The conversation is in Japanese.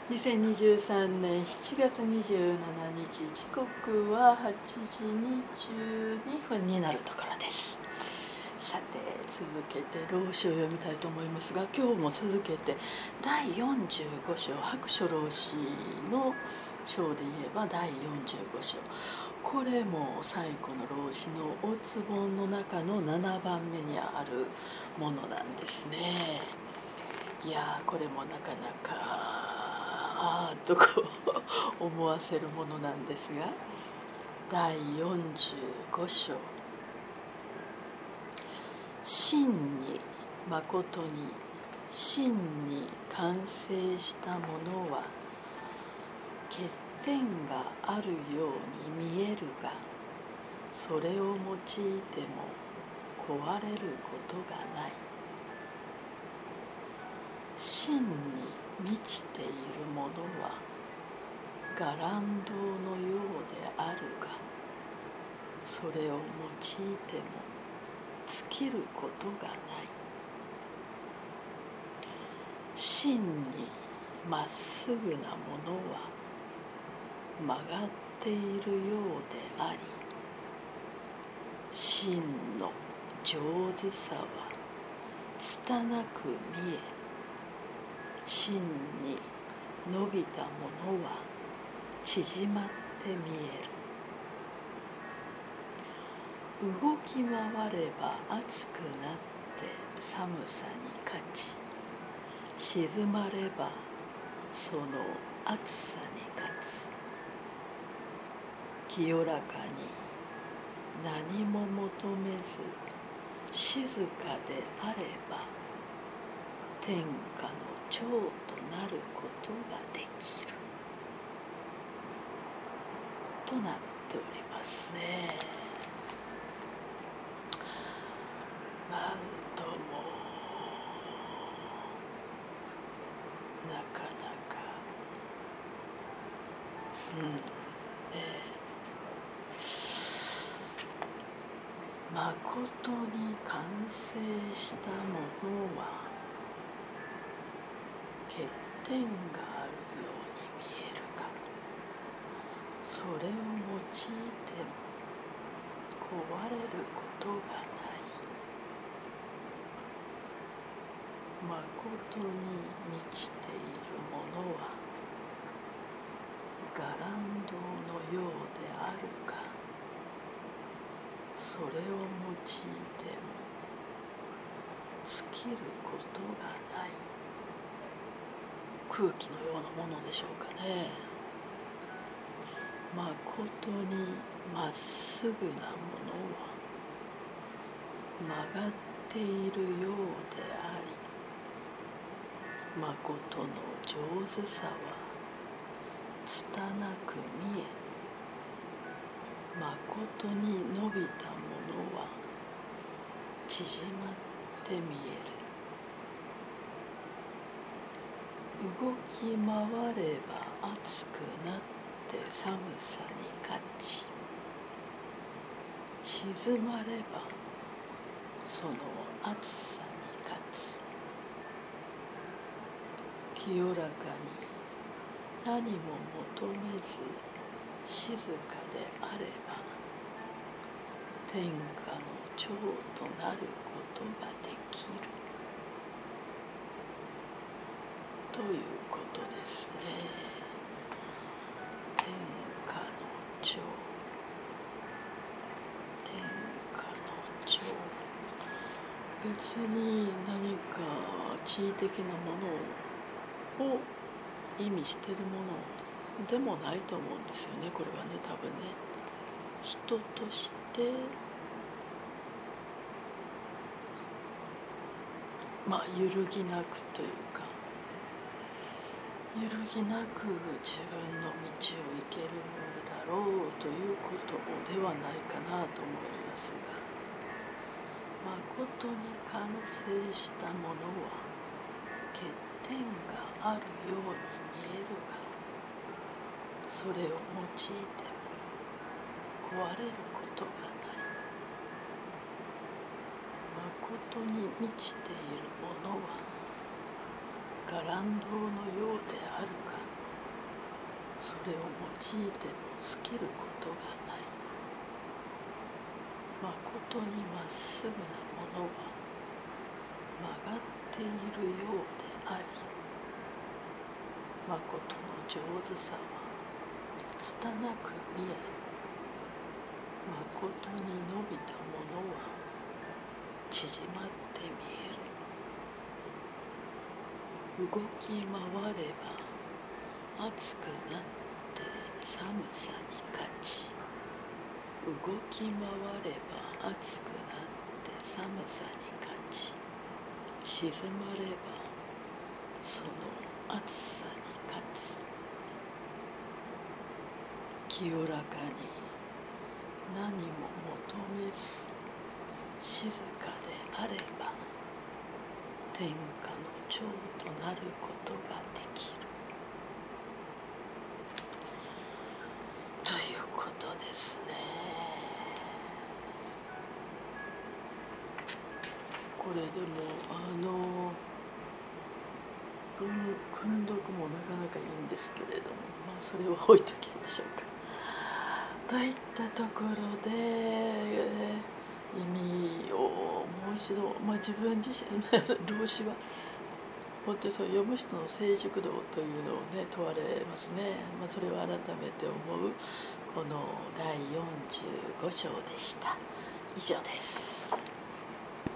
2023年7月27日、時刻は8時22分になるところです。さて、続けて老子を読みたいと思いますが、今日も続けて第45章、白書老子の章で言えば第45章、これも最古の老子の大津本の中の7番目にあるものなんですね。いや、これもなかなかと思わせるものなんですが、第45章、真に誠に真に完成したものは欠点があるように見えるが、それを用いても壊れることがない。真に満ちているものは伽藍堂のようであるが、それを用いても尽きることがない。真にまっすぐなものは曲がっているようであり、真の上手さは拙く見え、真に伸びたものは縮まって見える。動き回れば熱くなって寒さに勝ち、静まればその暑さに勝つ。清らかに何も求めず静かであれば、天下の長となることができるとなっておりますね。なんともなかなか誠に完成したものは欠点があるように見えるが、それを用いても壊れることがない。誠に満ちているものは伽藍堂のようであるが、それを用いても尽きることがない。空気のようなものでしょうかね。誠にまっすぐなものは曲がっているようであり、誠の上手さは拙く見え、誠に伸びたものは縮まって見える。動き回れば熱くなって寒さに勝ち、静まればその暑さに勝つ。清らかに何も求めず静かであれば、天下の長となることができるということですね。天下の長、天下の長、別に何か地位的なものを意味しているものでもないと思うんですよね。これはね、多分ね、人として揺るぎなくというか、揺るぎなく自分の道を行けるだろうということではないかなと思いますが、誠に完成したものは欠点があるように見えるが、それを用いても壊れることがない。誠に満ちているものは伽藍堂のようであるが、 れを用いても尽きることがない。まことにまっすぐなものは曲がっているようであり、まことの上手さは拙く見え、まことに伸びたものは縮まって見える。動き回れば熱くなって寒さに勝ち、動き回れば熱くなって寒さに勝ち、静まればその暑さに勝つ。清らかに何も求めず静かであれば天下の長となることができるということですね。これでも訓読もなかなかいいんですけれども、それは置いときましょうか。といったところで、意味をもう一度、自分自身老子は本当にそう読む人の成熟度というのをね問われますね。それを改めて思うこの第45章でした。以上です。